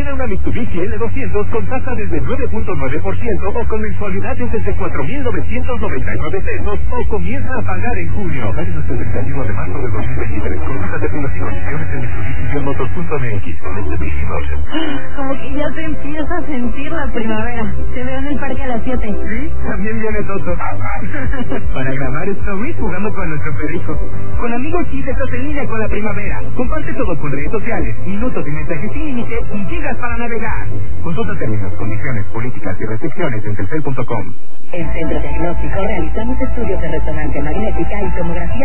Estrena una Mitsubishi L200 con tasa desde 9.9% o con mensualidades desde 4,999 pesos o comienza a pagar en junio. Válido hasta el 31 de marzo de 2023. Consulta términos y condiciones en Mitsubishi-motos.mx. Con Mitsubishi Motors. Como que ya se empieza a sentir la primavera. Te veo en el parque a las 7. Sí, también viene Toto. Para grabar stories jugando con nuestro perrijo. Con amigos sí estás en línea con la primavera. Comparte todo con redes sociales, minutos y mensajes sin límite y gigas para navegar. Consulta términos, condiciones, políticas y restricciones en telcel.com. En Centro Diagnóstico realizamos estudios de resonancia magnética y tomografía